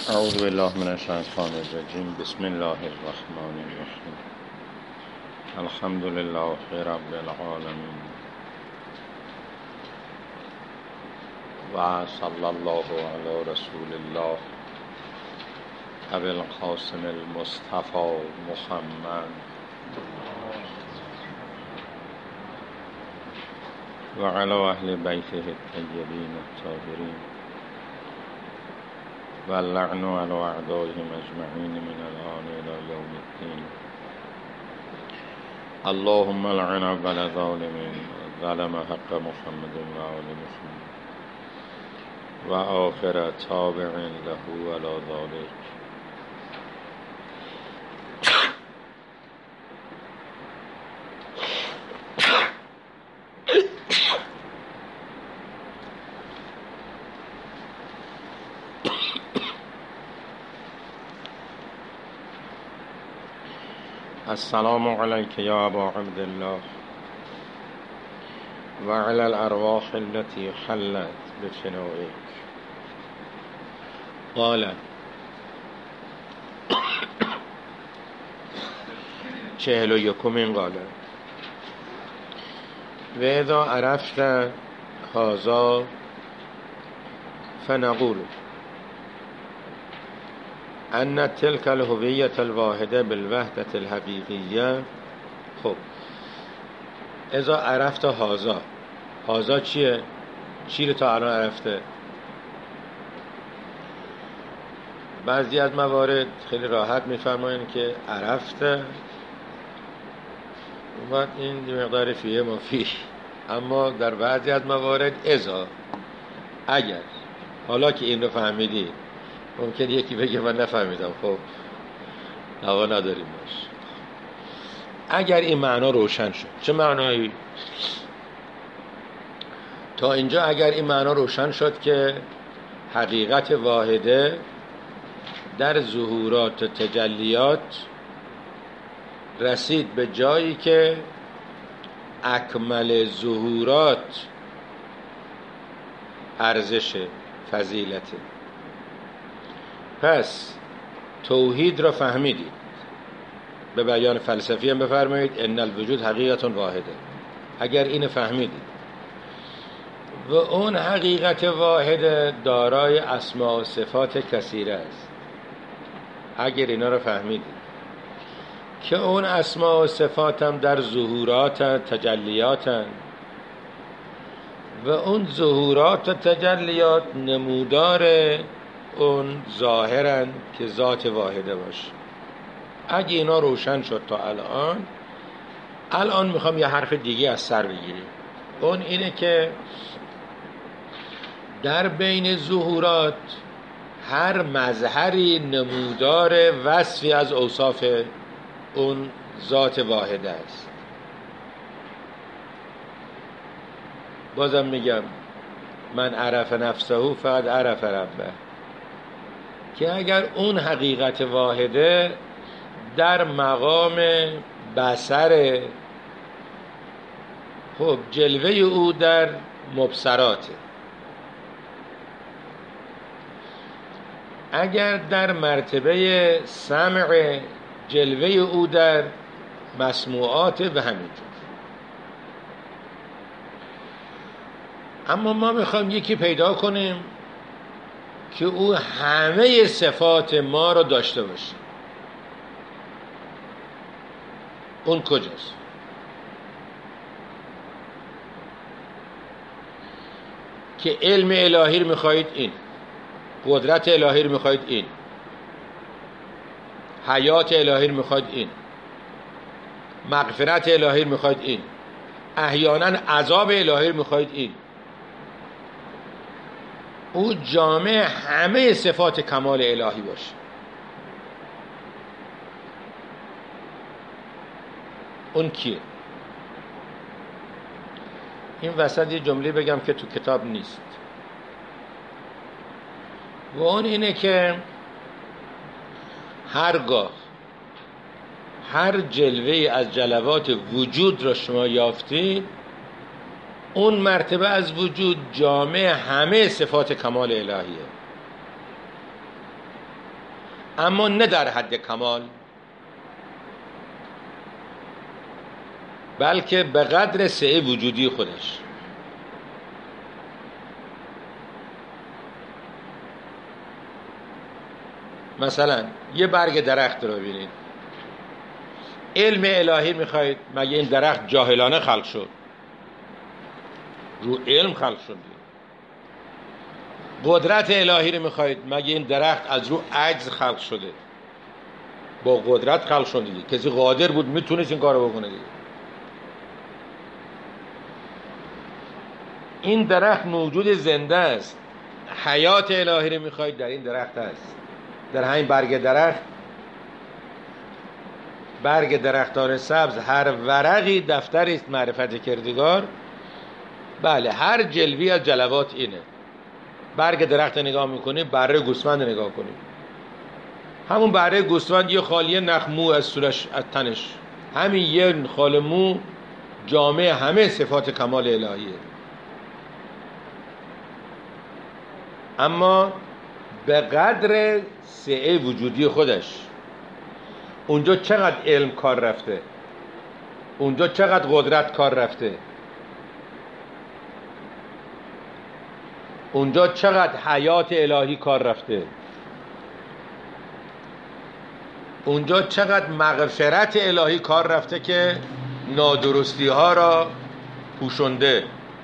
اعوذ بالله من الشیطان الرجیم. بسم الله الرحمن الرحیم. الحمد لله رب العالمین و صلی الله علی رسول الله ابی القاسم المصطفى محمد و علی اهل بیته الطیبین الطاهرین و اللعن علی اعدائهم اجمعین من الآن الی یوم الدین. اللهم لعن اول ظالم ظلم حق محمد و آل محمد و آخر تابع له علی ذلک. السلام علیک یا ابا عبدالله و علی الارواح التي حلت بفنائک. قال 41 قاله و اذا عرفت هذا فنقول ان تلك الهویة الواحده بالوحدة الحقیقیه. خب اذا عرفت هذا چیه؟ چی رو تا الان عرفته؟ بعضی از موارد خیلی راحت میفرمایند که عرفته و این مقدار فیه ما فیه، اما در بعضی از موارد اگر حالا که این رو فهمیدی ممکن یکی بگه من نفهمیدم. خب هوا نداریم باش. اگر این معنا روشن شد، چه معنایی؟ تا اینجا اگر این معنا روشن شد که حقیقت واحده در ظهورات و تجلیات رسید به جایی که اکمل ظهورات ارزش فضیلته. پس توحید را فهمیدید. به بیان فلسفی هم بفرمایید ان الوجود حقیقت واحده. اگر این فهمیدید و اون حقیقت واحده دارای اسماء و صفات کثیره است، اگر اینا را فهمیدید که اون اسماء و صفات هم در ظهورات تجلیات و اون ظهورات و تجلیات نمودار اون ظاهرن که ذات واحده باشه. اگه اینا روشن شد تا الان میخوام یه حرف دیگه از سر بگیریم. اون اینه که در بین ظهورات هر مظهری نمودار وصفی از اوصاف اون ذات واحده است. بازم میگم من عرف نفسه فقط عرف ربه، که اگر اون حقیقت واحده در مقام بصر، خب جلوه او در مبصراته. اگر در مرتبه سمع، جلوه او در مسموعات و همینجور. اما ما میخوایم یکی پیدا کنیم که او همه صفات ما رو داشته باشه. اون کجاست؟ که علم الهی رو میخواهید این، قدرت الهی رو میخواهید این، حیات الهی رو میخواهید این، مغفرت الهی رو میخواهید این، احیانا عذاب الهی رو میخواهید این. او جامع همه صفات کمال الهی باشه. اون کیه؟ این وسط یه جمله بگم که تو کتاب نیست و اون اینه که هرگاه هر جلوه از جلوات وجود را شما یافتید، اون مرتبه از وجود جامع همه صفات کمال الهیه. اما نه در حد کمال، بلکه به قدر سعه وجودی خودش. مثلا یه برگ درخت رو ببینید، علم الهی میخواید، مگه این درخت جاهلانه خلق شد؟ رو علم خلق شد. قدرت الهی رو میخواید، مگه این درخت از رو عجز خلق شده؟ با قدرت خلق شده دیگه. کسی قادر بود میتونست این کارو بکنه دیگه. این درخت موجود زنده است. حیات الهی رو میخواید، در این درخت هست. در همین برگ درختان سبز هر ورقی دفتری است معرفت کردگار. بله، هر جلوی از جلوات اینه. برگ درخت نگاه میکنی، بره گوسفند نگاه کنی، همون بره گوسفند یه خالیه نخ مو از سورش، از تنش، همین یه خال مو جامع همه صفات کمال الهیه. اما به قدر سعه وجودی خودش. اونجا چقدر علم کار رفته، اونجا چقدر قدرت کار رفته، اونجا چقدر حیات الهی کار رفته، اونجا چقدر مغفرت الهی کار رفته که نادرستی ها را پوشنده.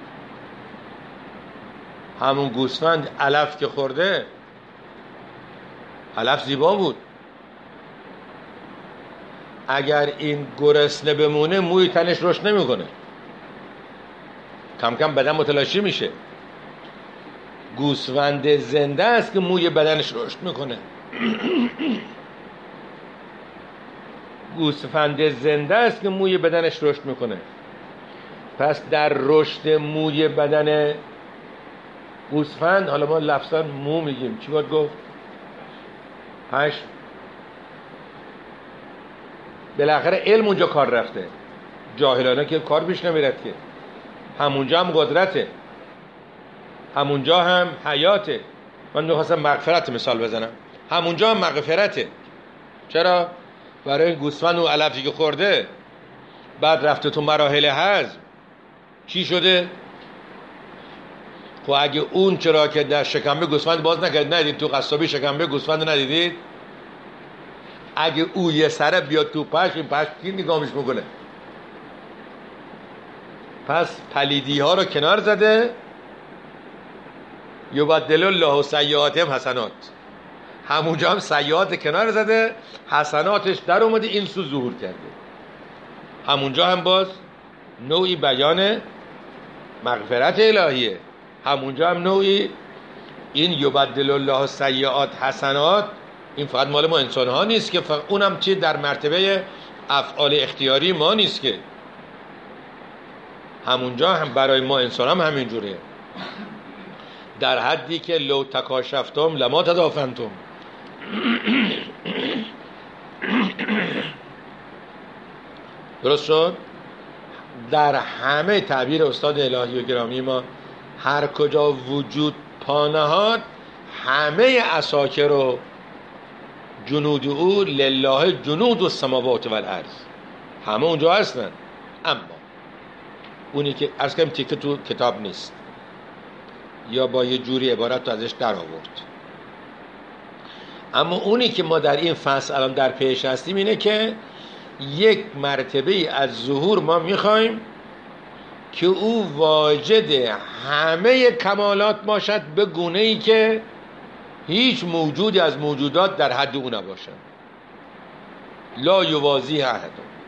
همون گوسفند علف که خورده، علف زیبا بود، اگر این گرسنه بمونه موی تنش رشد نمیکنه، کم کم بدن متلاشی میشه. گوسفند زنده است که موی بدنش رشد میکنه. گوسفند زنده است که موی بدنش رشد میکنه. پس در رشد موی بدن گوسفند، حالا ما لفظاً مو میگیم، چی باید گفت؟ پشم. بالاخره علم اونجا کار رفته، جاهلانه که کار پیش نمیرد که. همونجا هم قدرته، همونجا هم حیاته. من میخواستم مغفرت مثال بزنم، همونجا هم مغفرته. چرا؟ برای این گوسفند و علفی که خورده بعد رفته تو مراحل هضم، چی شده؟ خب اگه اون چرا که در شکمه گوسفند باز نکرد، ندید تو قصابی شکمه گوسفند ندیدید؟ اگه او یه سره بیاد تو پشم، این پشم کی نگامش میکنه؟ پس پلیدی ها رو کنار زده، یبدل الله سیئاتهم حسنات. همونجا هم سیئات کنار زده، حسناتش در اومده، این سو ظهور کرده. همونجا هم باز نوعی بیان مغفرت الهیه، همونجا هم نوعی این یبدل الله سیئات حسنات. این فقط مال ما انسان ها نیست که، فقط اونم چی در مرتبه افعال اختیاری ما نیست که، همونجا هم برای ما انسان هم همینجوره. در حدی که لو تکاشفتم لما تدافنتم. درست شد؟ در همه تعبیر استاد الهی و گرامی ما، هر کجا وجود پانهاد، همه عساکر و جنود او لله جنود السماوات والارض، همه اونجا هستن. اما اونی که عرض کنیم تیکه تو کتاب نیست، یا با یه جوری عبارت تو ازش در آورد، اما اونی که ما در این فصل الان در پیش هستیم اینه که یک مرتبه از ظهور ما میخوایم که او واجد همه کمالات باشد، به گونه‌ای که هیچ موجودی از موجودات در حد او نباشد. لا یوازی احد،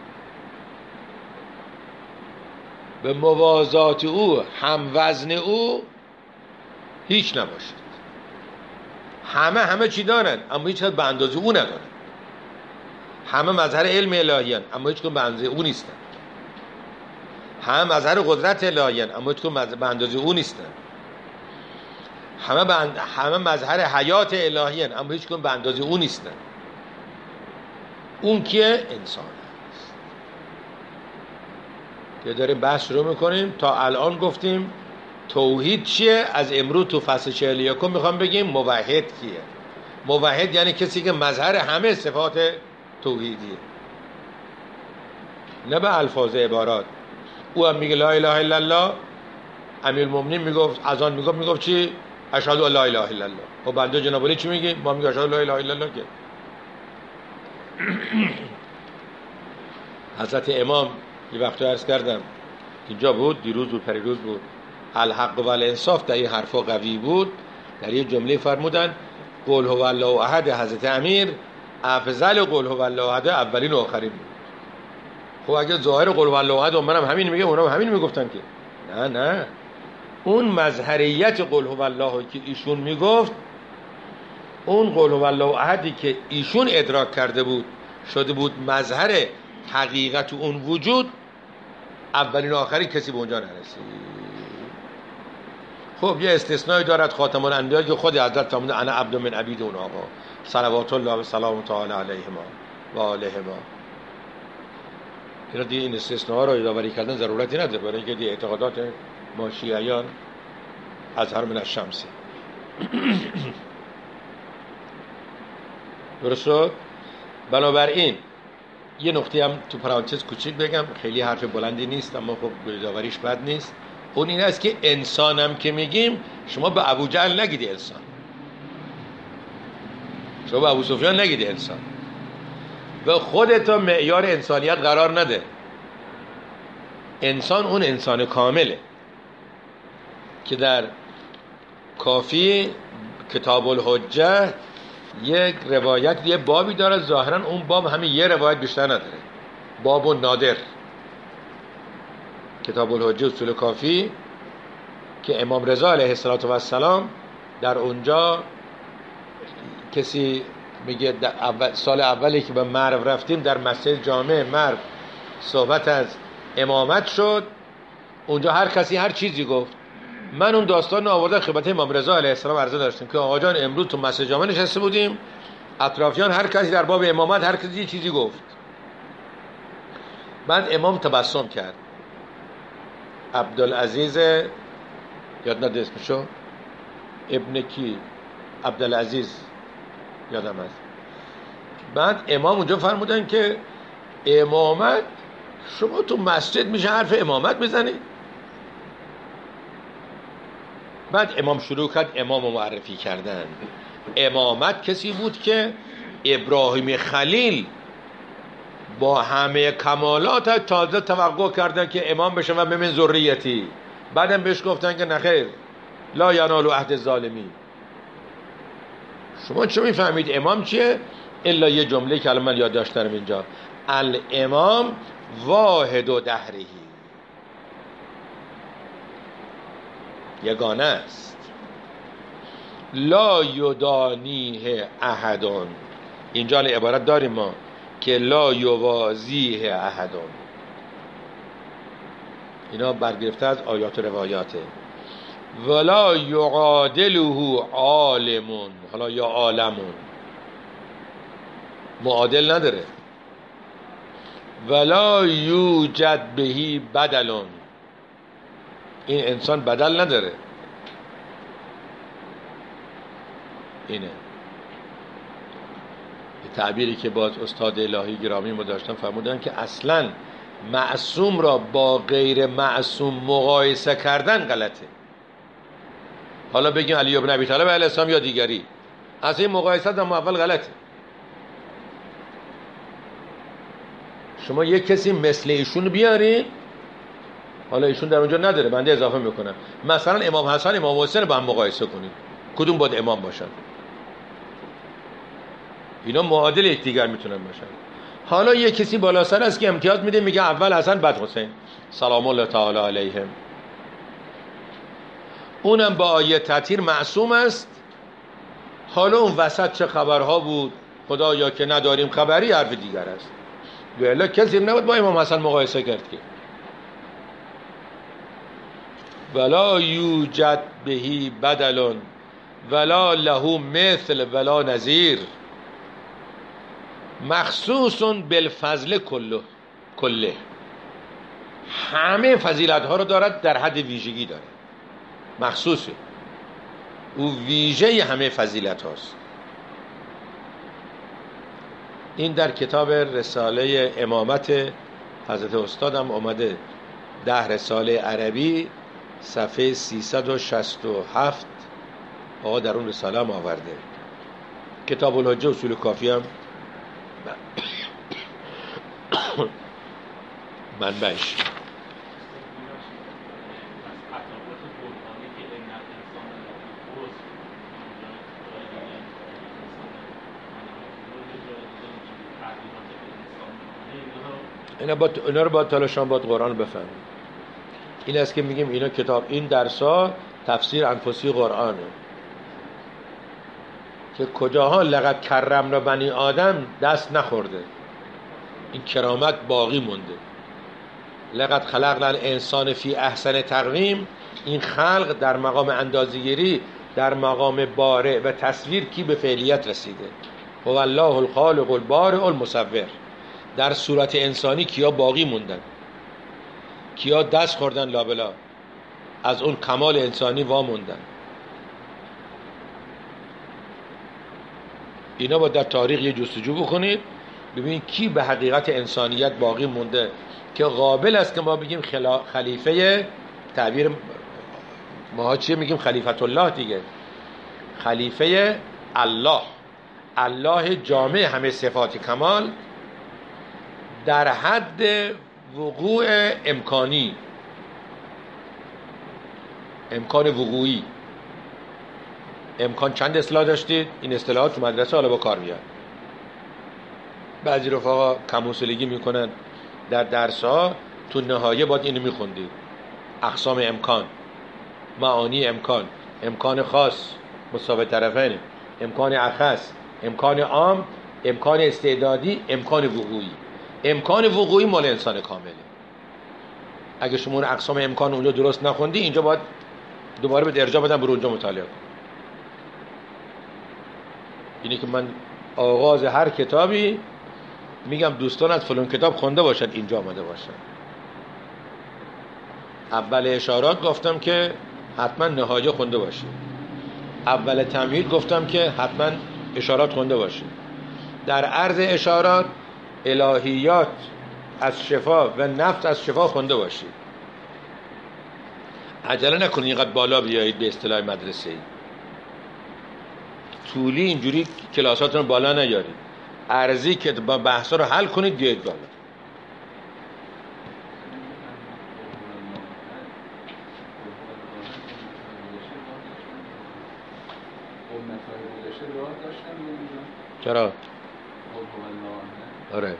به موازات او، هم وزن او هیچ نباشد. همه چی دارن اما هیچ به اندازه او ندارن. همه مظهر علم الهیان اما هیچ به اندازه او نیستن. همه مظهر قدرت الهیان اما هیچ به اندازه او نیستن. همه مظهر حیات الهیان اما هیچ به اندازه او نیستن. اون که انسان است که داریم بحث شروع میکنیم. تا الان گفتیم توحید چیه، از امروز تو فصل 41 میخوام بگیم موحد کیه. موحد یعنی کسی که مظهر همه صفات توحیدیه، نه به الفاظ عبارات. او هم میگه لا اله الا الله. امیرالمومنین میگفت اذان میگفت چی؟ اشهد ان لا اله الا الله. و بنده جناب علی چی میگه؟ ما میگه اشهد ان لا اله الا الله. که حضرت امام یه وقتی عرض کردم اینجا بود، دیروز بود پریروز بود، الحق و الانصاف در این حرفا قوی بود. در یه جمله فرمودن قل هو الله احد حضرت امیر افضل قل هو الله احد اولین و آخرین بود. خب اگه ظاهر قل هو الله احد منم همین میگه، اونم همین میگفتن که نه اون مظهریت قل هو الله که ایشون میگفت، اون قل هو الله احدی که ایشون ادراک کرده بود شده بود مظهر حقیقت اون وجود، اولین و آخری کسی به اونجا نرسید. خب یه استثنایی دارد خاتم الانبیا که خود حضرت فرمود انا عبد من عبید اون آقا صلوات الله و سلام تعالی علیهما و آلهما. دیگه این استثناء رو یادآوری کردن ضرورتی نداره، برای اینکه دی اعتقادات ما شیعیان اظهر من الشمس. درست شد؟ بنابراین یه نکته هم تو پرانتز کوچیک بگم، خیلی حرف بلندی نیست اما خب یادآوریش بد نیست. اون این است که انسانم که میگیم شما به ابو جهل نگیدی انسان، شما به ابو سفیان نگیدی انسان، و خودتو معیار انسانیت قرار نده. انسان اون انسان کامله که در کافی کتاب الحجه یک روایت یه بابی داره، ظاهرا اون باب همین یه روایت بیشتر نداره، باب نادر. کتاب الحجه اصول کافی که امام رضا علیه السلام در اونجا کسی میگه سال اولی که به مرو رفتیم در مسجد جامع مرو صحبت از امامت شد، اونجا هر کسی هر چیزی گفت. من اون داستان آوردم خدمت امام رضا علیه السلام عرضه داشتیم که آقا جان امروز تو مسجد جامع نشسته بودیم، اطرافیان هر کسی در باب امامت هر کسی یه چیزی گفت. بعد امام تبسم کرد، عبدالعزیز یاد نده اسمشو، ابن کی، عبدالعزیز یادم هست. بعد امام اونجا فرمودن که امامت، شما تو مسجد میشه حرف امامت بزنید؟ بعد امام شروع کرد امام معرفی کردن. امامت کسی بود که ابراهیم خلیل با همه کمالات تازه توقع کردن که امام بشه و بمن ذریتی. بعدم بهش گفتن که نخیر لا ینال عهد الظالمین. شما چه میفهمید امام چیه؟ الا یه جمله که الان من یاد دارم اینجا، الامام واحد و دهرهی، یگانه است، لا یدانیه احدون. اینجا عبارت داریم ما که لا یوازیه احدون، اینا برگرفته از آیات و روایاته. ولا یعادله عالمون، حالا یا عالمون معادل نداره. ولا یوجد بهی بدلون، این انسان بدل نداره. اینه تعبیری که باز استاد الهی گرامی ما داشتن فرمودن که اصلا معصوم را با غیر معصوم مقایسه کردن غلطه. حالا بگیم علی بن ابی طالب علیه السلام یا دیگری، از این مقایسه هم اول غلطه. شما یک کسی مثل ایشون بیاری، حالا ایشون در اونجا نداره، بنده اضافه میکنم، مثلا امام حسن امام حسین با هم مقایسه کنید، کدوم باید امام باشن؟ اینا معادل یکدیگر میتونن باشن. حالا یک کسی بالا سر است که امتیاز میده، میگه اول حسن بعد حسین سلام الله تعالی علیهم، اونم با آیه تطهیر معصوم است. حالا اون وسط چه خبرها بود خدایا که نداریم خبری، حرف دیگر است. والا کسی نباید با امام حسن مقایسه کرد که ولا یوجد بهی بدلون ولا له مثل ولا نظیر مخصوص بالفضل کله. همه فضیلت ها رو دارد، در حد ویژگی داره، مخصوصه، او ویژه همه فضیلت هاست. این در کتاب رساله امامت حضرت استادم اومده، 10 رساله عربی، صفحه 367 آقا در اون رساله هم آورده. کتاب الحجه اصول کافی هم منبعش. اینا رو باید تلاشان باید قرآن بفهمیم. این است که میگیم اینا کتاب، این درسا تفسیر انفسی قرآنه که کجاها لقد کرمنا بنی آدم دست نخورده، این کرامت باقی مونده. لقد خلقنا الانسان فی احسن تقویم، این خلق در مقام اندازه‌گیری، در مقام بارع و تصویر کی به فعلیت رسیده؟ هو الله الخالق البارئ المصور. در صورت انسانی کیا باقی موندن؟ کیا دست خوردن لابلا از اون کمال انسانی واموندن؟ اینا با در تاریخ یه جستجو بکنید ببینید کی به حقیقت انسانیت باقی مونده که قابل است که ما بگیم خلیفه، تعبیر ما چیه میگیم؟ خلیفت الله دیگه، خلیفه الله، الله جامع همه صفات کمال در حد وقوع امکانی، امکان وقوعی. امکان چند اصطلاح داشتید؟ این اصطلاحات تو مدرسه حالا با کار میاد. بعضی رفقا کموسلگی میکنن در درس‌ها، تو نهایه باید اینو میخوندید: اقسام امکان، معانی امکان، امکان خاص مساوی طرفین، امکان اخص، امکان عام، امکان استعدادی، امکان وقوعی. امکان وقوعی مال انسان کامله. اگه شما اون اقسام امکان اونجا درست نخوندی، اینجا باید دوباره به ارجاع بدم برو اونجا مطالعه کن. اینی که من آغاز هر کتابی میگم دوستان از فلان کتاب خونده باشد، اینجا آمده باشد. اول اشارات گفتم که حتما نهایه خونده باشید. اول تمهید گفتم که حتما اشارات خونده باشید. در عرض اشارات الهیات از شفا و نفس از شفا خونده باشید. عجله نکنید اینقدر بالا بیایید به اصطلاح مدرسه‌ای. طولی اینجوری کلاساتون رو بالا نیارید. عرضی که با بحثا رو حل کنید بیایید بالا. چرا؟ آره.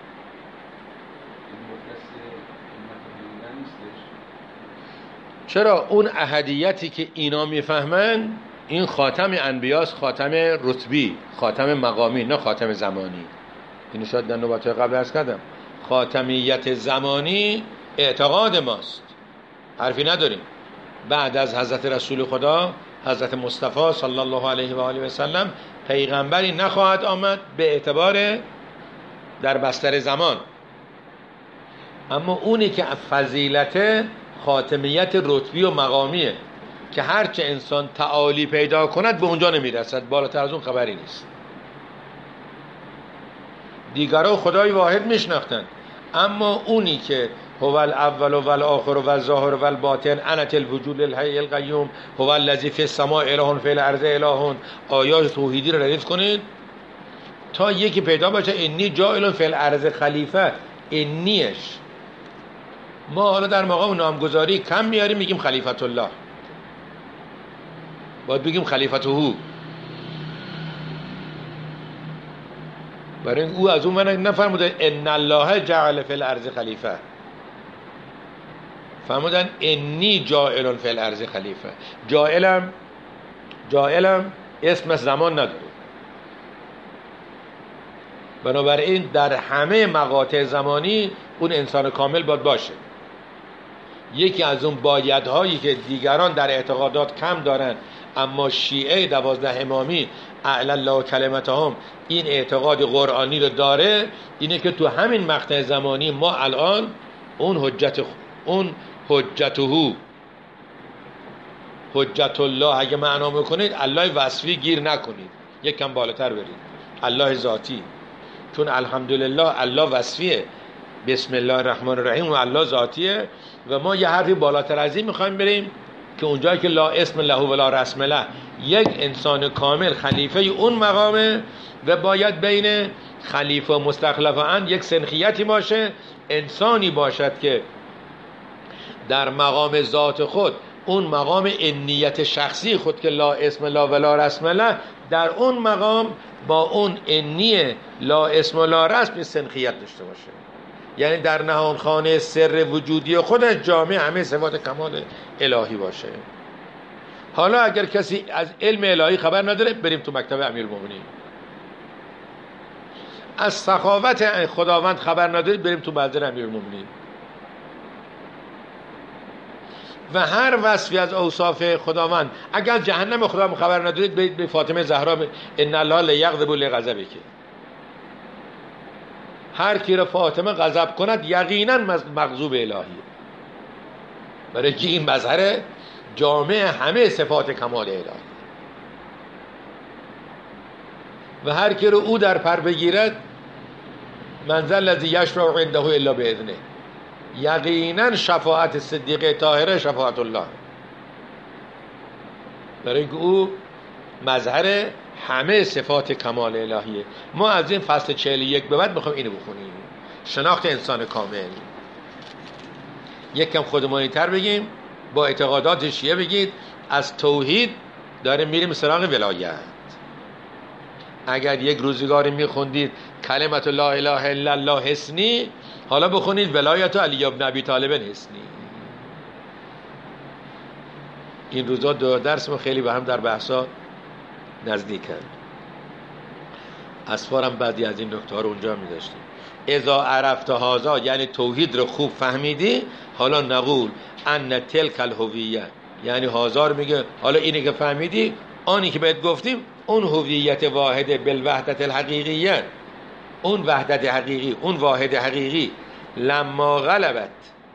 چرا؟ اون احدیتی که اینا میفهمن، این خاتم انبیاست، خاتم رتبی، خاتم مقامی، نه خاتم زمانی. اینو شاید در نوبت قبل عرض کردم. خاتمیت زمانی اعتقاد ماست، حرفی نداریم. بعد از حضرت رسول خدا حضرت مصطفی صلی الله علیه و آله و سلم پیغمبری نخواهد آمد به اعتبار در بستر زمان. اما اونی که فضیلت خاتمیت رتبی و مقامیه که هرچه انسان تعالی پیدا کند به اونجا نمیرسد، بالاتر از اون خبری نیست. دیگران خدای واحد میشناختن، اما اونی که هو الاول و الاخر و الظاهر و الباطن انا الوجود الحی القیوم هو الذی فی السماء اله فی الارض اله، آیات توحیدی رو ردیف کنید تا یکی پیدا باشه انی جاعل فی الارض خلیفه. انیش ما حالا در مقام نامگذاری کم میاریم، میگیم خلیفت الله، باید بگیم خلیفته. برای او از اون من نفرموده ان الله جعل فی الارض خلیفه، فرمودن انی جاعل فی الارض خلیفه. جاعلم اسم از زمان نداره. بنابراین در همه مقاطع زمانی اون انسان کامل باید باشه. یکی از اون بایدهایی که دیگران در اعتقادات کم دارن اما شیعه 12 امامی اعلی الله کلمتهم این اعتقاد قرآنی رو داره، اینه که تو همین مقطع زمانی ما الان اون حجت الله اگه معنا میکنید الله وصفی گیر نکنید، یک کم بالاتر برید، الله ذاتی. چون الحمدلله الله وصفیه، بسم الله الرحمن الرحیم و الله ذاتیه و ما یه حرفی بالاتر از این میخوایم بریم که اونجایی که لا اسم له و لا رسم له، یک انسان کامل خلیفه اون مقامه و باید بین خلیفه و مستخلف ان یک سنخیتی باشه، انسانی باشد که در مقام ذات خود، اون مقام انیت شخصی خود که لا اسم لا و لا رسم له، در اون مقام با اون انی لا اسم و لا رسم سنخیت داشته باشه، یعنی در نهان خانه سر وجودی خودش جامع همه صفات کمال الهی باشه. حالا اگر کسی از علم الهی خبر نداره، بریم تو مکتب امیرالمومنین. از سخاوت خداوند خبر ندارید، بریم تو منزل امیرالمومنین. و هر وصفی از اوصاف خداوند، اگر جهنم خداوند خبر ندارید، برید به فاطمه زهرا، ان الله لیغضب لغضبک. هر کی را فاطمه غضب کند یقینا مغضوب الهی، برای که این مظهر جامع همه صفات کمال الهی. و هر کی رو او در پر بگیرد، منزل الذی یشفع عنده الا باذنه، یقینا شفاعت صدیقه طاهره شفاعت الله، برای اینکه او مظهر همه صفات کمال الهیه. ما از این فصل 41 به بعد میخوایم اینو بخونیم، شناخت انسان کامل. یک کم خودمانی تر بگیم، با اعتقادات شیعه بگید از توحید داریم میریم سراغ ولایت. اگر یک روزگاری میخوندید کلمت لا اله الا الله حسنی، حالا بخونید ولایت علی ابن ابی طالب حسنی. این روزا دو درس ما خیلی به هم در بحثا نزدیکن. اسفارم بعضی از این نکته ها رو اونجا می‌داشتیم. اذا عرفت هذا، یعنی توحید رو خوب فهمیدی، حالا نقول ان تلک الهویه، یعنی هزار میگه حالا اینی که فهمیدی، آنی که بهت گفتیم، اون هویت واحده بالوحدت الحقیقیه، اون وحدت حقیقی، اون واحد حقیقی، لما غلبت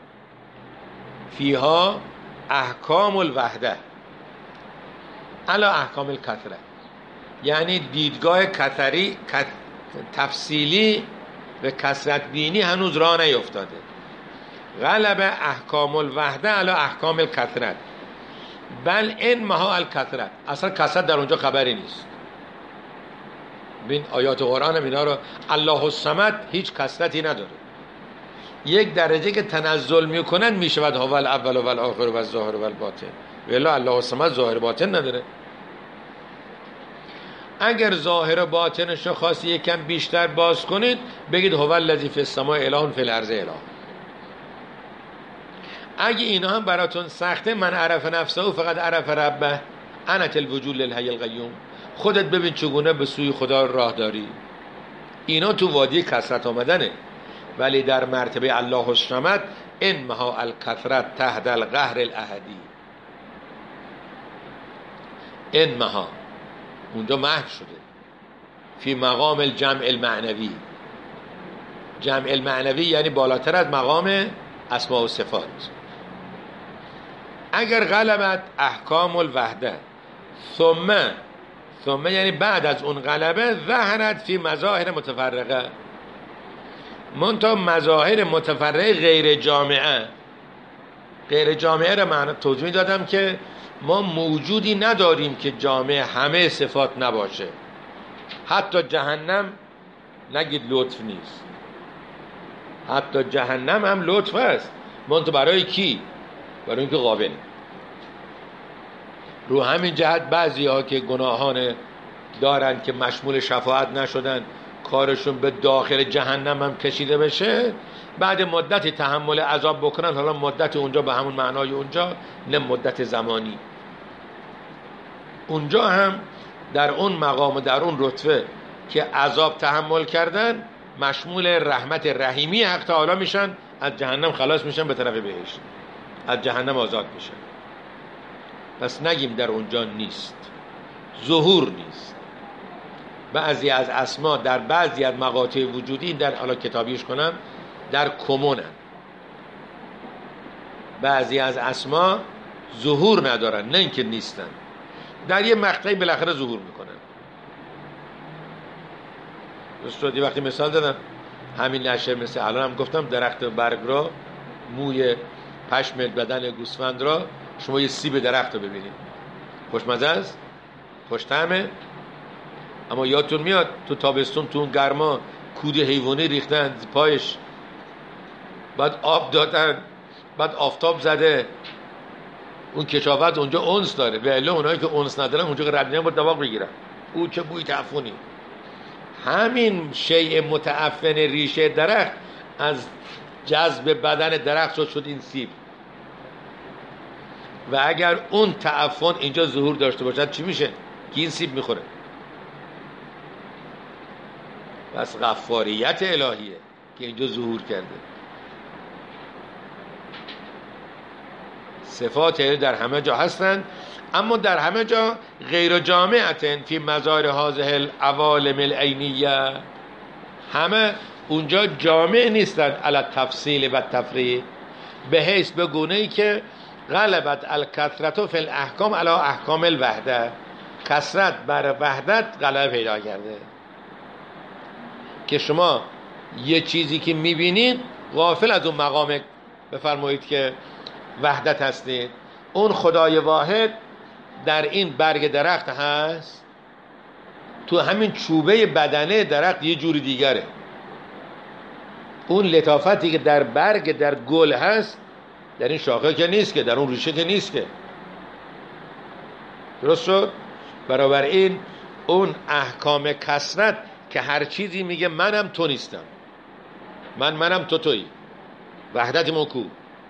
فیها احکام الوحده علی احکام الکثره، یعنی دیدگاه کثری تفصیلی و کثرت بینی هنوز راه نیفتاده. غلب احکام الوحده علی احکام الکثرت، بل ان مها الکثرت، اصلا کثرت در اونجا خبری نیست. ببین آیات قرآن هم اینا رو، الله الصمد هیچ کثرتی نداره، یک درجه که تنزل میکنن میشود هو الاول و الاخر و الظاهر و الباطن، ولی الله الصمد ظاهر باطن نداره. اگر ظاهر و باطنش رو خواستی یکم بیشتر باز کنید، بگید هو الذی فی السماء اله فی الارض اله. اگه اینا هم براتون سخته، من عرف نفسه فقط عرف ربه، انت الوجود للحی القیوم، خودت ببین چگونه به سوی خدا راه داری. اینا تو وادی کثرت آمدنه، ولی در مرتبه الله الصمد انها الکثرت تحت القهر الاحدی، انها اونجا محو شده فی مقام الجمع المعنوی. جمع المعنوی یعنی بالاتر از مقام اسماء و صفات. اگر غلبت احکام الوحده ثم یعنی بعد از اون غلبه، ظهرت فی مظاهر متفرقه، منتها مظاهر متفرقه غیر جامعه. غیر جامعه را من توضیح دادم که ما موجودی نداریم که جامعه همه صفات نباشه. حتی جهنم نگید لطف نیست، حتی جهنم هم لطف است، منتها برای کی؟ برای اینکه قابل. رو همین جهت بعضی ها که گناهان دارن که مشمول شفاعت نشدن، کارشون به داخل جهنم هم کشیده بشه، بعد مدتی تحمل عذاب بکنن، حالا مدت اونجا به همون معنای اونجا، نه مدت زمانی. اونجا هم در اون مقام و در اون رتبه که عذاب تحمل کردن، مشمول رحمت رحیمی حق تعالی میشن، از جهنم خلاص میشن، به طرف بهشت، از جهنم آزاد میشن. پس نگیم در اونجا نیست، ظهور نیست. بعضی از اسما در بعضی از مقاطع وجودی، در حالا کتابیش کنم، در کمونن. بعضی از اسما ظهور ندارن، نه اینکه نیستن، در یه مقطعی بالاخره ظهور میکنن. درست. وقتی مثال دادم همین نشه، مثل الان هم گفتم درخت برگ را، موی پشم بدن گوسفند را، شما یه سیب درخت رو ببینید، خوشمزه است، خوش‌طعمه، اما یادتون میاد تو تابستون تو اون گرما کود حیوانی ریختن پایش، بعد آب دادن، بعد آفتاب زده، اون کشاورز اونجا اونس داره، و الا اونایی که اونس ندارن اونجا که رد میان با دماغ بگیرن، او چه بوی تعفنی. همین شیء متعفن ریشه درخت از جذب بدن درخت شد این سیب، و اگر اون تعفن اینجا ظهور داشته باشد چی میشه؟ که این سیب میخوره. پس غفاریت الهیه که اینجا ظهور کرده. صفات در همه جا هستند، اما در همه جا غیر جامعتن فی مظاهر هذه العوالم العینیه، همه اونجا جامع نیستند علی تفصیل و تفریع، به حیث به گونه‌ای که غلبت الکثرت فی الاحکام علی احکام الوحده، کثرت بر وحدت غلبه پیدا کرده، که شما یه چیزی که میبینید غافل از اون مقام بفرمایید که وحدت هستید. اون خدای واحد در این برگ درخت هست، تو همین چوبه بدنه درخت یه جوری دیگره، اون لطافتی که در برگ در گل هست در این شاخه که نیست، که در اون ریشه که نیست که. درست شد؟ برابر این اون احکام کثرت که هر چیزی میگه منم تو نیستم، منم تو تویی، وحدت موکو،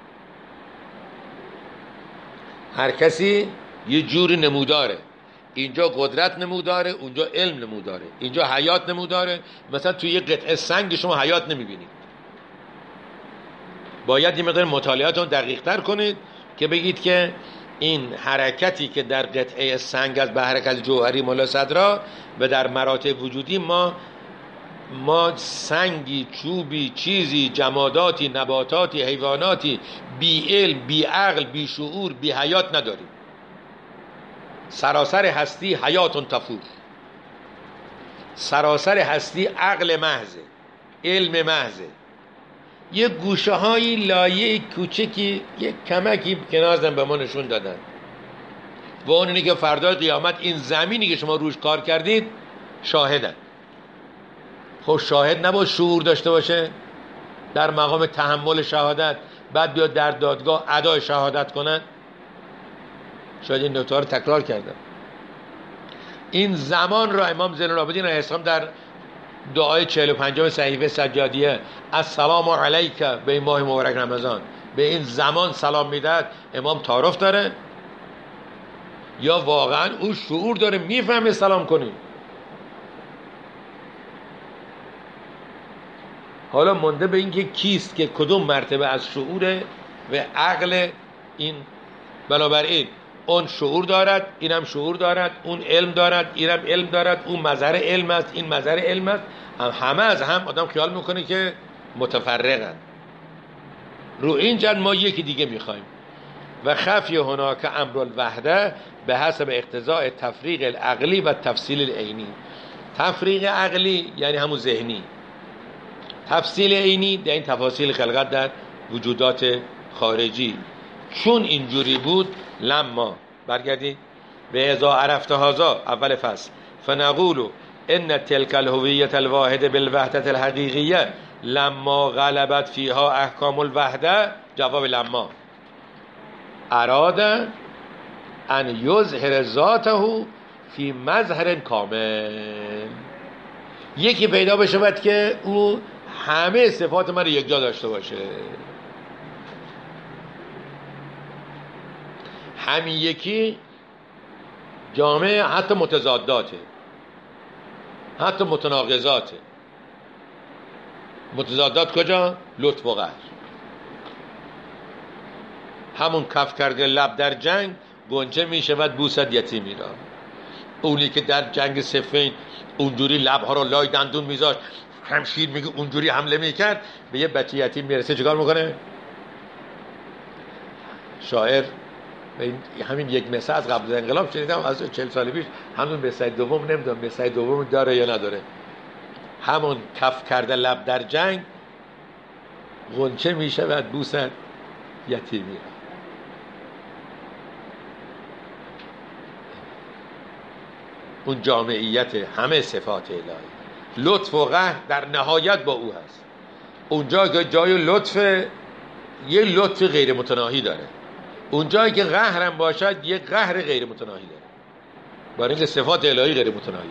هر کسی یه جوری نموداره، اینجا قدرت نموداره، اونجا علم نموداره، اینجا حیات نموداره. مثلا توی یه قطعه سنگ شما حیات نمیبینید، باید یه مقدار مطالعاتون دقیق تر کنید که بگید که این حرکتی که در قطعه سنگ از به حرکت جوهری مولا صدرا و در مراتب وجودی ما سنگی، چوبی، چیزی، جماداتی، نباتاتی، حیواناتی بی علم، بی عقل، بی شعور، بی حیات نداریم. سراسر هستی حیاتون تفور، سراسر هستی عقل محضه، علم محضه. یه گوشه هایی لایه کوچکی یک کمکی که نازم به ما نشون دادن، و اون اینه که فردای قیامت این زمینی که شما روش کار کردید شاهدن. خب شاهد نباید شعور داشته باشه در مقام تحمل شهادت، بعد بیاد در دادگاه ادای شهادت کنن؟ شاید این نکته رو تکرار کردم. این زمان را امام زین العابدین علیه السلام در دعای 45 صحیفه سجادیه السلام علیک به این ماه مبارک رمضان، به این زمان سلام میدهد، امام تعارف داره یا واقعا او شعور داره میفهمه سلام کنی؟ حالا مونده به این که کیست که کدوم مرتبه از شعور و عقل این. بنابراین اون شعور دارد، اینم شعور دارد، اون علم دارد، اینم علم دارد، اون مظهر علم است، این مظهر علم است، همه از هم آدم خیال میکنه که متفرقن. رو این جد ما یکی دیگه میخوایم. و خفی هناک امر الوحده به حسب اقتضاء تفریق العقلی و تفصیل العینی. تفریق عقلی یعنی همون ذهنی، تفصیل عینی در این تفاصیل خلقت در وجودات خارجی. چون اینجوری بود لما برگردی به ازا عرفت هازا اول فصل فنقولو ان تلک الهویت الواحد بالوحدت الحقیقیه لما غلبت فیها احکام الوحده. جواب لما اراد ان یظهر ذاته فی مظهر کامل، یکی پیدا بشه باید که او همه صفات من رو یک جا داشته باشه. همین یکی جامعه حتی متضاداته، حتی متناقضاته. متضادات کجا؟ لطف و قهر. همون کف کرده لب در جنگ گنجه می شود بوسد یتیمی را. اونی که در جنگ صفین اونجوری لبها رو لای دندون میذاشت، همشیر میگه اونجوری حمله میکرد، به یه بچه یتیم میرسه چیکار میکنه؟ شاعر همین یک مثل از قبل انقلاب شنیدم از 40 سال پیش، همون مثل دوم نمیدونم مثل دوم داره یا نداره، همون کف کرده لب در جنگ، غنچه می شود بوسد یتیمی را. اون جامعیت همه صفات الهی، لطف و قهر در نهایت با او هست. اونجا که جای لطف، یه لطف غیر متناهی داره، اونجایی که قهرم باشد یه قهر غیر متناهی داره، برای اینکه صفات الهی غیر متناهی.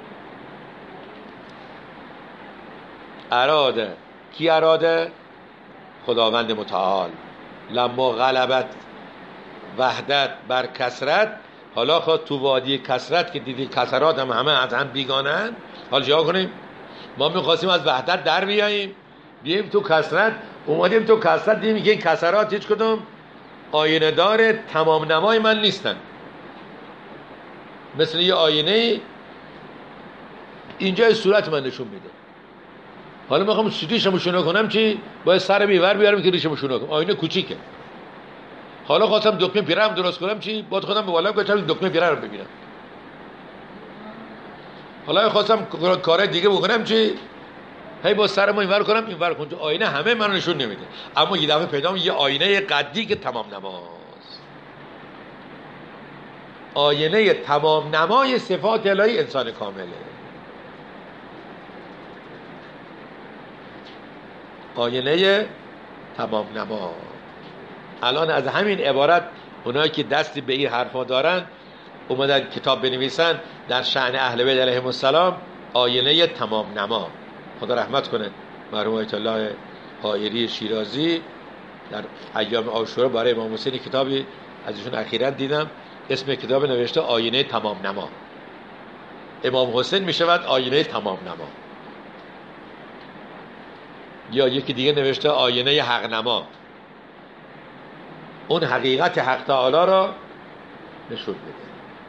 اراده، کی اراده؟ خداوند متعال. لما غلبت وحدت بر کثرت، حالا خود تو وادی کثرت که دیدی کثرات هم همه از هم بیگانن، حالا چیکار کنیم؟ ما می‌خواستیم از وحدت در بیاییم، بیاییم تو کثرت، اومدیم تو کثرت دیدیم که این کثرات هیچ کدوم آینه دار تمام نمای من نیستن. مثل یه آینه اینجا صورت من نشون میده، حالا میخوام ریشمو شونه کنم، چی؟ باید سر بیور بیارم که ریشمو شونه کنم، آینه کوچیکه. حالا خواستم دکمه پیرم درست کنم، چی؟ باید خودم به بالا بگم دکمه پیره رو ببینم. حالا خواستم کار دیگه بکنم، چی؟ هی با سرمو اینور کنم اینور کنم، آینه همه منو نشون نمیده. اما یه دفعه پیدا یه آینه قدی که تمام نماست، آینه تمام نمای صفات الهی انسان کامله. آینه تمام نما. الان از همین عبارت اونایی که دستی به این حرفا دارن اومدن کتاب بنویسن در شأن اهل بیت علیهم السلام، آینه تمام نما. خدا رحمت کنه مرحوم آیت الله حائری شیرازی در ایام عاشورا برای امام حسین کتابی ازشون اخیراً دیدم، اسم کتاب نوشته آینه تمام نما. امام حسین میشود آینه تمام نما. یا یکی دیگه نوشته آینه حق نما، اون حقیقت حق تعالی را نشون میده.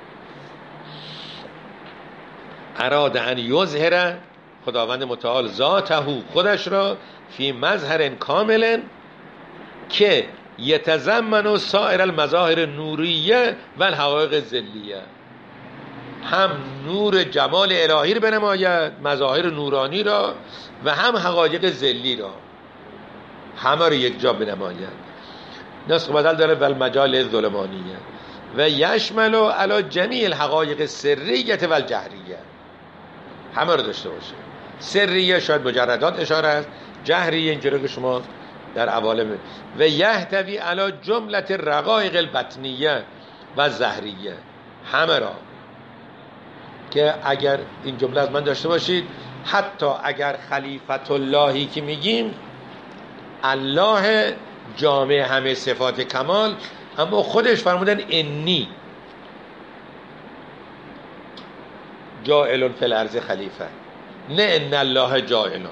اراد ان یظهر، خداوند متعال ذاته، خودش را، فی مظهر کامل که یتضمن سایر المظاهر نوریه و الحقایق ذلیه، هم نور جمال الهی رو بنماید، مظاهر نورانی را، و هم حقایق ذلی را، همه رو یک جا بنماید. نسخ بدل داره و المجال الظلمانیه و یشمل علی جمیع الحقایق سریه و الجهریه، همه رو داشته باشه. سریه شاید مجردات اشاره است، جهریه اینجوری که شما در عوالم، و یحتوی علی جمله رقایق البطنیه و ظهریه، همه را که اگر این جمله از من داشته باشید، حتی اگر خلیفت اللهی که میگیم الله جامع همه صفات کمال، اما خودش فرمودن انی جاعل فی الارض خلیفه، نه ان الله جاعل.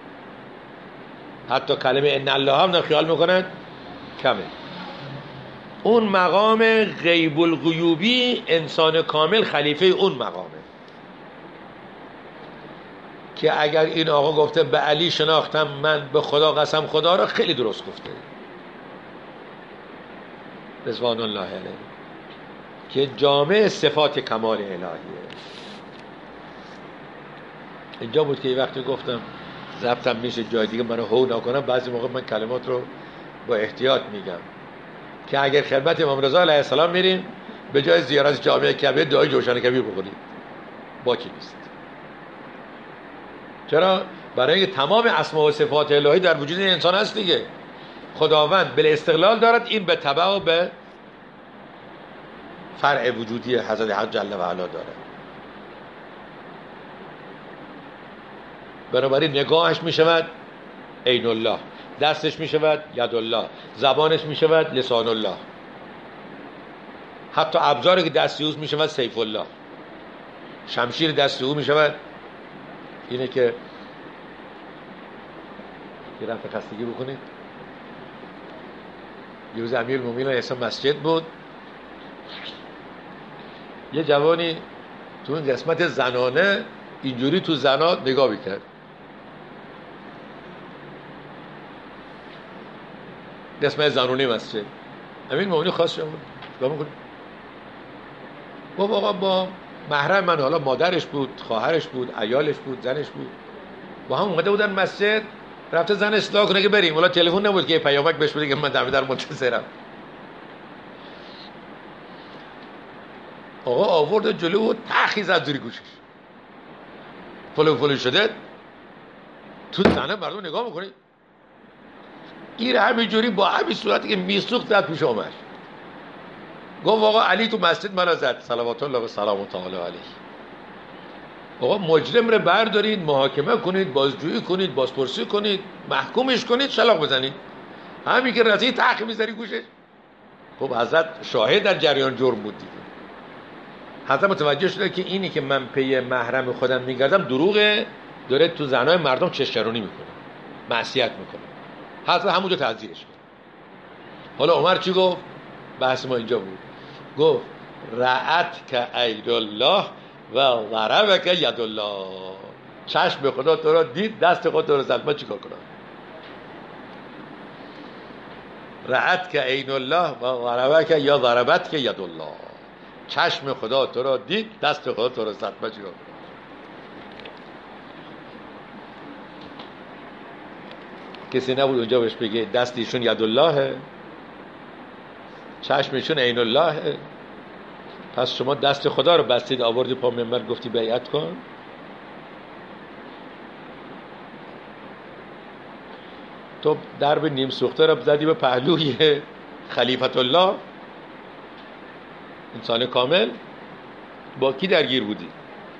حتی کلمه ان الله هم خیال میکنن کمه. اون مقام غیب الغیوبی، انسان کامل خلیفه اون مقامه، که اگر این آقا گفته به علی شناختم من، به خدا قسم خدا را خیلی درست گفته، رضوان الله علیه، که جامع صفات کمال الهیه. اینجا بود که یه وقتی گفتم ضبطم میشه جای دیگه منو هو نکنم، بعضی موقع من کلمات رو با احتیاط میگم، که اگر خدمت امام رضا علیه السلام میرین، به جای زیارت جامع کعبه دعای جوشن کبیر بکنید، باکی نیست. چرا؟ برای اینکه تمام اسما و صفات الهی در وجود این انسان هست دیگه. خداوند بل استقلال دارد، این به تبع و به فرع وجودی حضرت حق جل و علا داره. بنابراین نگاهش می شود عین الله، دستش می شود ید الله، زبانش می شود لسان الله، حتی ابزاری که دستی اوست می شود سیف الله، شمشیر دستی او می شود اینه که یه رفت خستگی بکنید. یه روز امیر مومنین احسان مسجد بود، یه جوانی تو این قسمت زنانه اینجوری تو زنات نگاه میکرد، قسمت زنانه مسجد. امیر مومنین خواست شما نگاه میکنه، گفت آقا با محرم من، حالا مادرش بود، خواهرش بود، عیالش بود، زنش بود، با هم اومده بودن مسجد، رفته زن اصلاح کنه که بریم، ولی تلفن نبود که پیامک بهش بده که من در منتظرم. آقا آورد جلو و تخی زد زیر گوشش، فلو شده. تو زنه مردم نگاه میکنی، این همینجوری با همین صورتی که میسوخت زد پیش عمر. گفت آقا علی تو مسجد منو زد صلوات الله و سلام تعالی علیه. آقا مجرم رو بردارید، محاکمه کنید، بازجویی کنید، بازپرسی کنید، محکومش کنید، شلاق بزنید. همین که رضی تخ میذاری گوشش. خب حضرت شاهد در جریان جرم بود دیگه. حضرت متوجه شده که اینی که من پی محرم خودم میگردم دروغه، داره تو زنای مردم چشترونی میکنه، معصیت میکنه. حضرت همونجا تعزیرش کرد. حالا عمر چی گفت؟ بحث ما اینجا بود. گفت رعت که عید الله و ضربک ید الله. چشم خدا تو را دید، دست خدا تو را زد، من چیکار کنم؟ رعت که عین الله و ضربک یا ضربت که ید الله. چشم خدا تو را دید، دست خدا تو را زد، من چیکار کنم؟ کسی نبود اونجا بهش بگه دست ایشون ید اللهه، چشمشون عین اللهه، پس شما دست خدا رو بستید آوردی پا منبر گفتی بیعت کن؟ تو درب نیم سوخته رو زدی به پهلوی خلیفت الله، انسان کامل. با کی درگیر بودی؟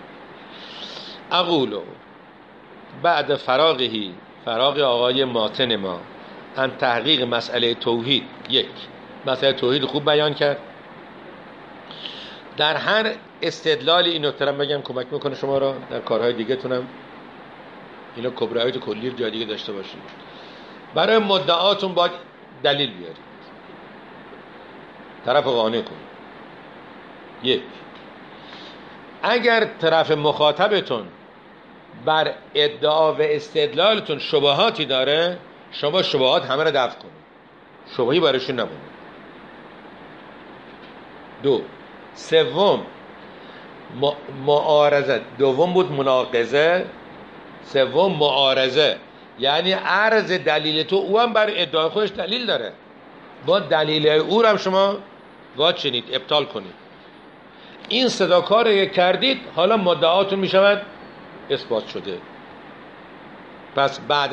اقولو بعد فراغ آقای ماتن ما ان تحقیق مسئله توحید، یک مسئله توحید خوب بیان کرد. در هر استدلالی این نکته رو بگم کمک میکنه شما را در کارهای دیگه تونم اینا کبرایات کلی جای دیگه داشته باشید. برای مدعاتون باید دلیل بیارید، طرف قانع کنید. یک، اگر طرف مخاطبتون بر ادعا و استدلالتون شبهاتی داره، شما شبهات همه رو دفع کنید، شبهی برایشون نمونه. دو، سوم معارضه، دوم بود مناقضه، سوم معارضه، یعنی عرض دلیل تو، او هم بر ادعای خودش دلیل داره، با دلیل او هم شما باید چنید ابطال کنید. این صداکار رو کردید، حالا مدعاتون می شود اثبات شده. پس بعد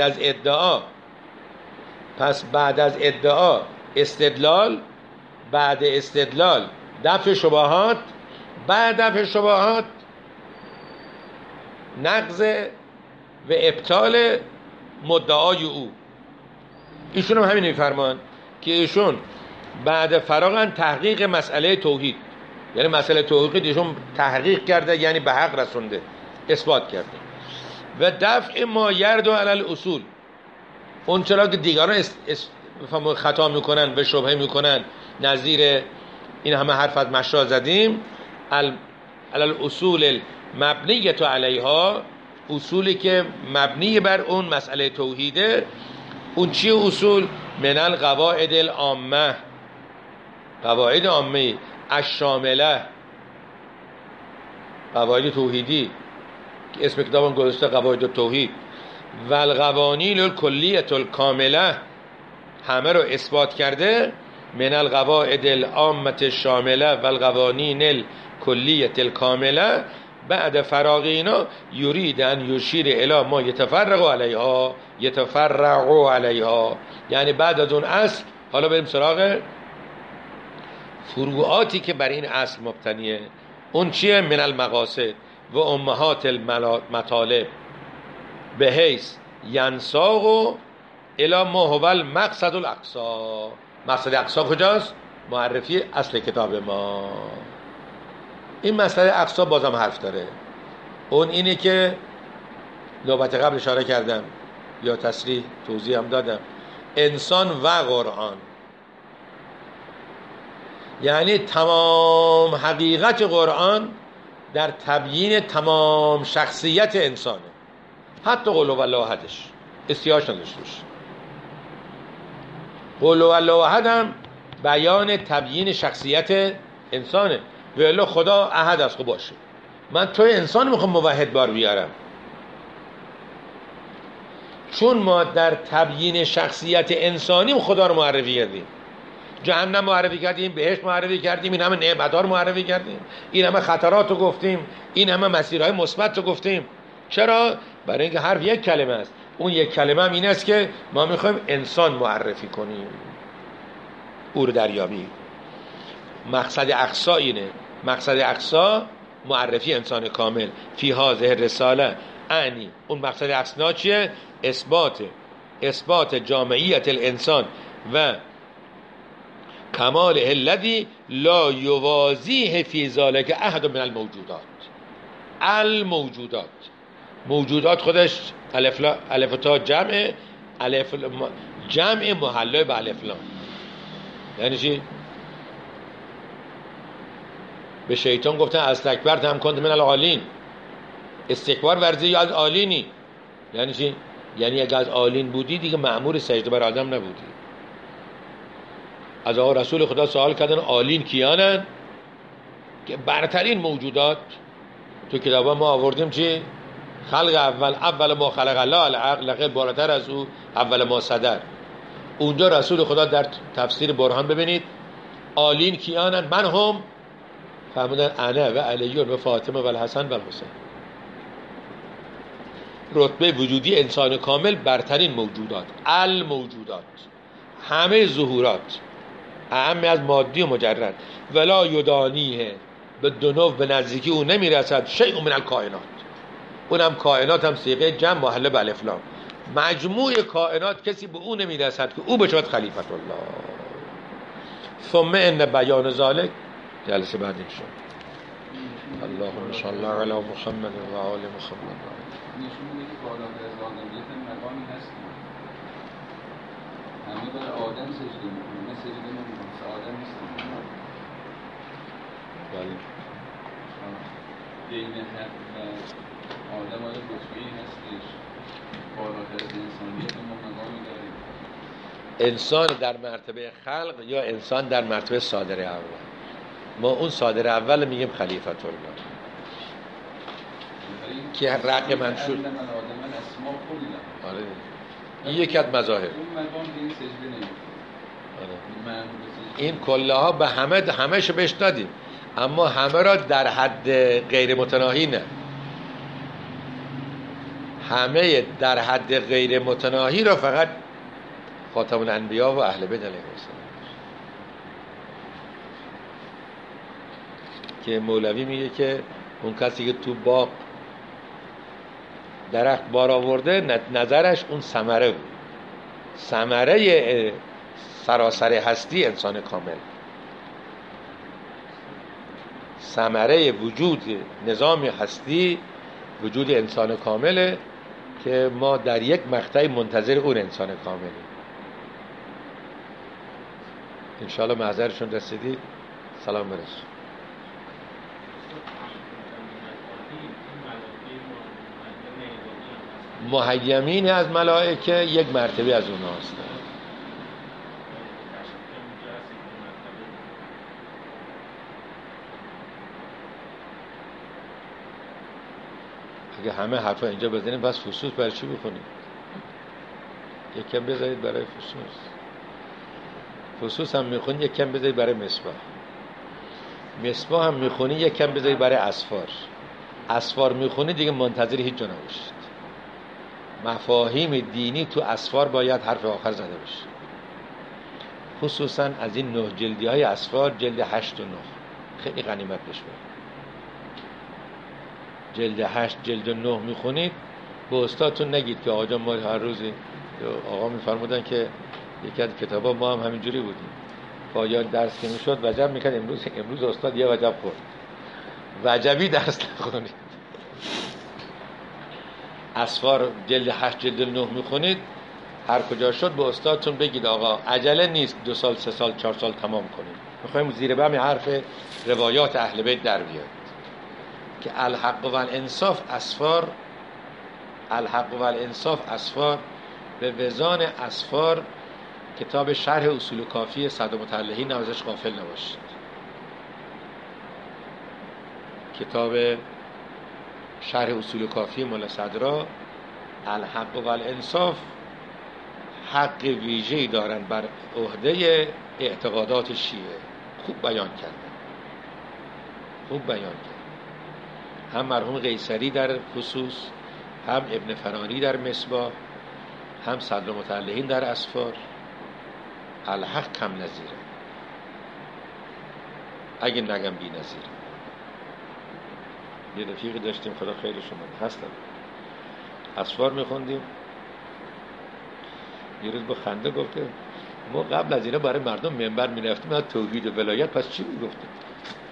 از ادعا استدلال، بعد استدلال دفع شبهات، بعد دفع شبهات نقض و ابطال مدعای او. ایشون هم همین میفرمان که ایشون بعد فراغ تحقیق مسئله توحید، یعنی مسئله توحید ایشون تحقیق کرده، یعنی به حق رسونده، اثبات کرده. و دفع ما یرد علی الاصول، اون چرا که دیگران خطا میکنن و شبهه میکنن، نظیر این همه حرف از مشروع زدیم، علی الاصول المبنیه علیها، اصولی که مبنی بر اون مسئله توحیده. اون چی اصول؟ من القواعد العامه، قواعد عامه الشامله، قواعد توحیدی که اسم کتابم گذاشته قواعد توحید، و القوانین الکلیه الکامله، همه رو اثبات کرده. من القواعد العامه الشامله و القوانین الکلیه الکامله. بعد فراغ اینا یرید ان یشیر الی ما یتفرع علیها، یعنی بعد از اون اصل حالا بریم سراغ فروعاتی که بر این اصل مبتنیه. اون چیه؟ من المقاصد و امهات المطالب به حیث ینساق الی ما هو المقصد الاقصا. مقصد اقصا کجاست؟ معرفی اصل کتاب ما. این مسئله اقصا بازم حرف داره. اون اینه که نوبت قبل اشاره کردم یا تصریح توضیح هم دادم، انسان و قرآن، یعنی تمام حقیقت قرآن در تبیین تمام شخصیت انسانه، حتی قل هو الله احدش استیاش نداشته باشه. قل هو الله احد هم بیان تبیین شخصیت انسانه. ولی خدا احد است. خب باشه، من توی انسان میخوام موحد بار بیارم، چون ما در تبیین شخصیت انسانیم خدا رو معرفی کردیم، جهنم معرفی کردیم، بهشت معرفی کردیم، این همه نعمت‌ها رو معرفی کردیم، این همه خطرات رو گفتیم، این همه مسیرهای مثبت رو گفتیم. چرا؟ برای اینکه حرف یک کلمه است. اون یک کلمه هم این است که ما میخوایم انسان معرفی کنیم، او رو دریابیم. مقصد اقصا اینه. مقصد اقصا معرفی انسان کامل فی هذه الرساله. اعنی اون مقصد اقصا چیه؟ اثبات جامعیت الانسان و کمال الذی لا یوازیه فی ذلک احد من الموجودات. موجودات خودش الف و تا جمع محله به الف لام. یعنی چی؟ به شیطان گفتن استکبرت هم کنت من العالین، استکبار ورزی از عالینی. یعنی چی؟ یعنی اگه از عالین بودی دیگه مأمور سجده بر آدم نبودی. از آقا رسول خدا سوال کردن عالین کیانن؟ که برترین موجودات. تو کتابا ما آوردیم چی؟ خلق اول ما خلق الله العقل، لقد بالاتر از او اول ما صدر. اونجا رسول خدا در تفسیر برهان ببینید عالین کیانن؟ من هم فرمودن انا و علیون و فاطمه و الحسن و الحسین. رتبه وجودی انسان کامل برترین موجودات، الموجودات، همه ظهورات، اهم از مادی و مجرد. ولا یدانیه، به دنو به نزدیکی او نمیرسد شیء من الکائنات. اونم کائنات هم صیغه جمع محله به الف لام. مجموع کائنات کسی به او نمیرسد که او بشود خلیفت الله. ثم ان بیان ذلک جلسه بعد ان شاء الله. اللهم صل علی محمد و آل محمد. نشون میده که بالا رضایت مقامی هست همه برای آدم سجده میکنه، من سجده نمیکنم، آدم نیستم. بله. بین حق و آدم آیا رتبه‌ای هستش بالاتر از انسانیت ما مقامی داریم؟ انسان در مرتبه خلق یا انسان در مرتبه صادر اول؟ ما اون صادر اول میگیم خلیفت الله که رق من شد. آره این یکی از مظاهر. این کله ها به همه‌شو بهش دادیم، اما همه را در حد غیر متناهی نه. همه در حد غیر متناهی را فقط خاتم الانبیا و اهل بیت علیهم السلام. که مولوی میگه که اون کسی که تو باغ درخت بار آورده نظرش اون ثمره بود، ثمره سراسر هستی انسان کامل، ثمره وجود نظام هستی وجود انسان کامله که ما در یک مقطعی منتظر اون انسان کاملیم. انشاءالله محضرشون رسیدید. سلام برسون. محیمین از ملائکه یک مرتبه از اونها هستن. اگه همه حرفا اینجا بزنیم بس فصوص برای چی بخونیم؟ یک کم بذارید برای فصوص. فصوص هم میخونید یک کم بذارید برای مصباح. مصباح هم میخونید یک کم بذارید برای اسفار. اسفار میخونید دیگه منتظر هیچ جا نباشید. مفاهیم دینی تو اسفار باید حرف آخر زده بشه. خصوصا از این 9 جلدی های اسفار، جلد 8 و 9 خیلی غنیمت بشه. جلد 8 جلد 9 میخونید به استادتون نگید که آقا جان ما هر روزی، آقا میفرمودن که یکی از کتابا ما هم همینجوری بودیم، پایان درس که میشد وجب میکرد امروز استاد یه وجب خورد، وجبی درس نخونید. اسفار جلد 8 جلد 9 میخونید، هر کجا شد به استادتون بگید آقا عجله نیست 2 سال 3 سال 4 سال تمام کنید. میخوایم زیر بم حرف روایات اهل بیت در بیاد که الحق و الانصاف اسفار، الحق و الانصاف اسفار به وزان اسفار. کتاب شرح اصول کافی صدرمطلحی ازش غافل نباشید. کتاب شرح اصول کافی مولا صدرا الحق و الانصاف حق ویژه‌ای دارن بر عهده اعتقادات شیعه. خوب بیان کردن، خوب بیان کرد. هم مرحوم قیصری در خصوص، هم ابن فرانی در مصباح، هم صدر متعلقین در اسفار. الحق کم نظیره، اگه نگم بی نظیره. یه رفیقی داشتیم خدا خیرشون بده، هستن، اسفار میخوندیم، یه روز با خنده گفته ما قبل از اینا برای مردم منبر میرفتیم از توحید و ولایت، پس چی میگفتیم؟